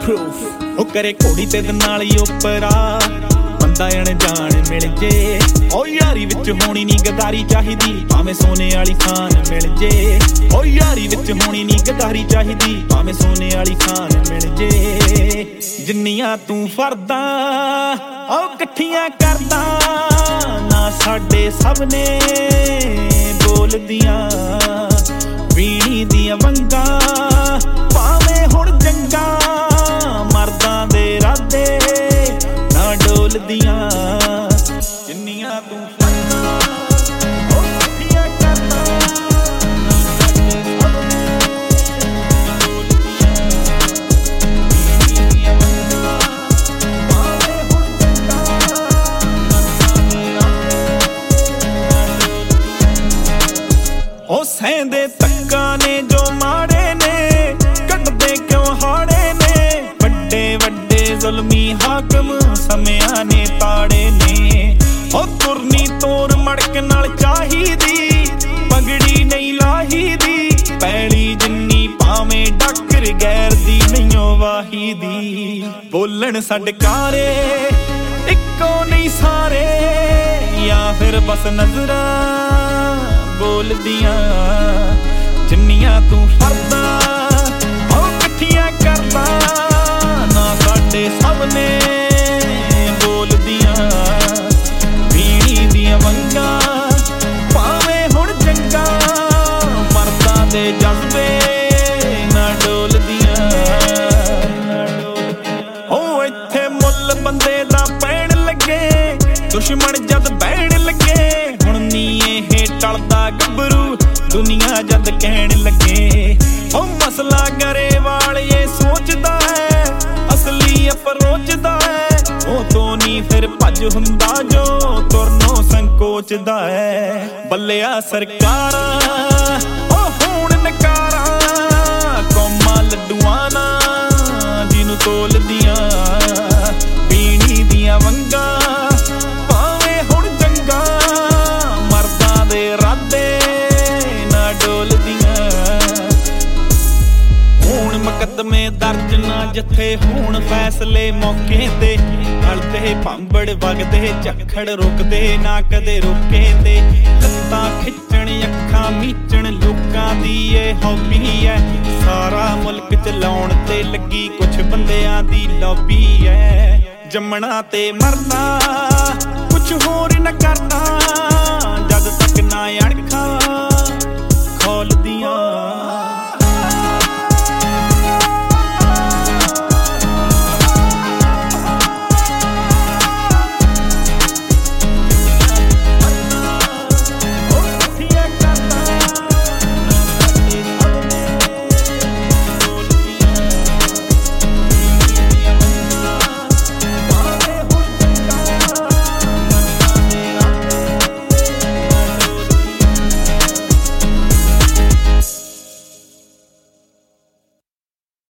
proof ਉਹ ਕਰੇ ਘੋੜੀ ਤੇ ਨਾਲ ਹੀ ਉਪਰਾ ਬੰਦਾ ਅਣਜਾਣ ਮਿਲ ਜੇ ਓ ਯਾਰੀ ਵਿੱਚ ਹੋਣੀ ਨੀ ਗਦਾਰੀ ਚਾਹੀਦੀ ਭਾਵੇਂ ਸੋਨੇ ਵਾਲੀ ਖਾਨ ਮਿਲ ਜੇ ਓ ਯਾਰੀ ਵਿੱਚ ਹੋਣੀ ਨੀ ਗਦਾਰੀ ਚਾਹੀਦੀ ਭਾਵੇਂ ਸੋਨੇ ਵਾਲੀ ਖਾਨ ਮਿਲ ਜੇ ਜਿੰਨੀਆਂ ਤੂੰ ਫਰਦਾ ਓ ਇਕੱਠੀਆਂ ਕਰਦਾ ਨਾ ਸਾਡੇ ਸਭ ਨੇ ਬੋਲਦੀਆਂ ਵੀਣੀ ਦੀਆਂ ਵੰਗਾਂ ਭਾਵੇਂ ਹੁਣ ਜੰਗਾਂ ਮਰਦਾਂ ਦੇ ਇਰਾਦੇ ਨਾ ਡੋਲਦੀਆਂ ਜਿੰਨੀਆਂ ਤੂੰ ਫਰਦਾ ਓ ਇਕੱਠੀਆਂ ਕਰਦਾ ਨਾ ਸਾਡੇ ਸਭ ਨੇ ਬੋਲਦੀਆਂ ਵੀਣੀ ਦੀਆਂ ਵੰਗਾਂ ਭਾਵੇਂ ਹੁਣ ਜੰਗਾਂ ਮਰਦਾਂ ਦੇ ਇਰਾਦੇ ਉਹ ਸਹਿੰਦੇ ਧੱਕਾ ਨੇ ਜੋ ਮਾੜੇ ਨੇ ਕੱਢਦੇ ਕਿਉਂ ਹਾੜੇ ਨੇ ਵੱਡੇ ਵੱਡੇ ਜ਼ੁਲਮੀ ਹਾਕਮ ਸਮਿਆਂ ਨੇ ਤਾੜੇ ਨੇ ਉਹ ਤੁਰਨੀ ਤੋਰ ਮੜਕ ਨਾਲ ਚਾਹੀਦੀ ਪਗੜੀ ਨਹੀਂ ਲਾਹੀਦੀ ਪੈਲੀ ਜਿੰਨੀ ਭਾਵੇਂ ਡਾਕਰ ਗੈਰ ਦੀ ਨਹੀਂਓ ਵਾਹੀਦੀ ਬੋਲਣ ਸਡਕਾਰੇ ਇੱਕੋ ਨਹੀਂ ਸਾਰੇ ਜਾਂ ਫਿਰ ਬਸ ਨਜ਼ਰਾਂ ਬੋਲਦੀਆਂ ਜਿੰਨੀਆਂ ਤੂੰ ਫਰਦਾ ਓ ਇਕੱਠੀਆਂ ਕਰਦਾ ਨਾ ਸਾਡੇ ਸਭ ਨੇ ਬੋਲਦੀਆਂ ਵੀਣੀ ਦੀਆਂ ਵੰਗਾਂ ਭਾਵੇਂ ਹੁਣ ਜੰਗਾਂ ਮਰਦਾਂ ਦੇ ਜਜ਼ਬੇ ਨਾ ਡੋਲਦੀਆਂ ਓ ਇੱਥੇ ਮੁੱਲ ਬੰਦੇ ਦਾ ਪੈਣ ਲੱਗੇ ਦੁਸ਼ਮਣ ਜਦ ਬਹਿਣ ਲੱਗੇ ਹੁਣ ਨੀ ਇਹ ਟਲਦਾ ਗੱਭਰੂ ਦੁਨੀਆ ਜਦ ਕਹਿਣ ਲੱਗੇ ਉਹ ਮਸਲਾ ਗਰੇ ਵਾਲਿਏ ਸੋਚਦਾ ਹੈ ਅਸਲੀ ਅਪਰੋਚਦਾ ਹੈ ਉਹ ਤੋਂ ਨੀ ਫਿਰ ਭੱਜ ਹੁੰਦਾ ਜੋ ਤੁਰਨੋਂ ਸੰਕੋਚਦਾ ਹੈ ਬੱਲਿਆ ਸਰਕਾਰਾਂ ਉਹ ਹੁਣ ਨਕਾਰਾਂ ਕੌਮਾਂ ਲੱਡੂਆਂ ਨਾ ਜਿਹਨੂੰ ਤੋਲਦੀਆਂ ਵੀਣੀ ਦੀਆਂ ਵੰਗਾਂ ਭਾਵੇਂ ਹੁਣ ਜੰਗਾਂ ਮਰਦਾਂ ਦੇ ਇਰਾਦੇ ਨਾ ਡੋਲਦੀਆਂ ਹੁਣ ਮੁਕੱਦਮੇ ਦਰਜ ਨਾ ਜਿੱਥੇ ਹੁਣ ਫੈਸਲੇ ਮੌਕੇ ਤੇ ਹਲਦੇ ਭਾਂਬੜ ਵਗਦੇ ਝੱਖੜ ਰੁਕਦੇ ਨਾ ਕਦੇ ਰੁਕੇ ਤੇ ਲੱਤਾਂ ਖਿੱਚਣ ਅੱਖਾਂ ਮੀਚਣ ਲੋਕਾਂ ਦੀ ਇਹ ਹੌਬੀ ਐ ਸਾਰਾ ਮੁਲਕ ਚਲਾਉਣ ਤੇ ਲੱਗੀ ਕੁਛ ਬੰਦਿਆਂ ਦੀ ਲੌਬੀ ਐ ਜੰਮਣਾ ਤੇ ਮਰਨਾ ਕੁਛ ਹੋਰ ਨਾ ਕਰਨਾ